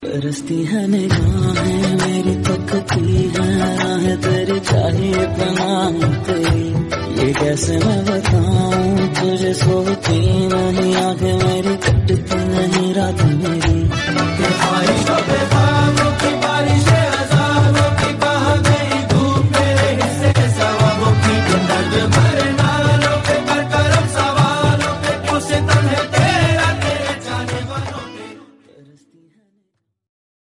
बरसती है निगाहें मेरी, तकती है राह तेरी, चाहिए पनाह तेरी। ये कैसे मैं बताऊं तुझे, सोती नहीं आंखें मेरी,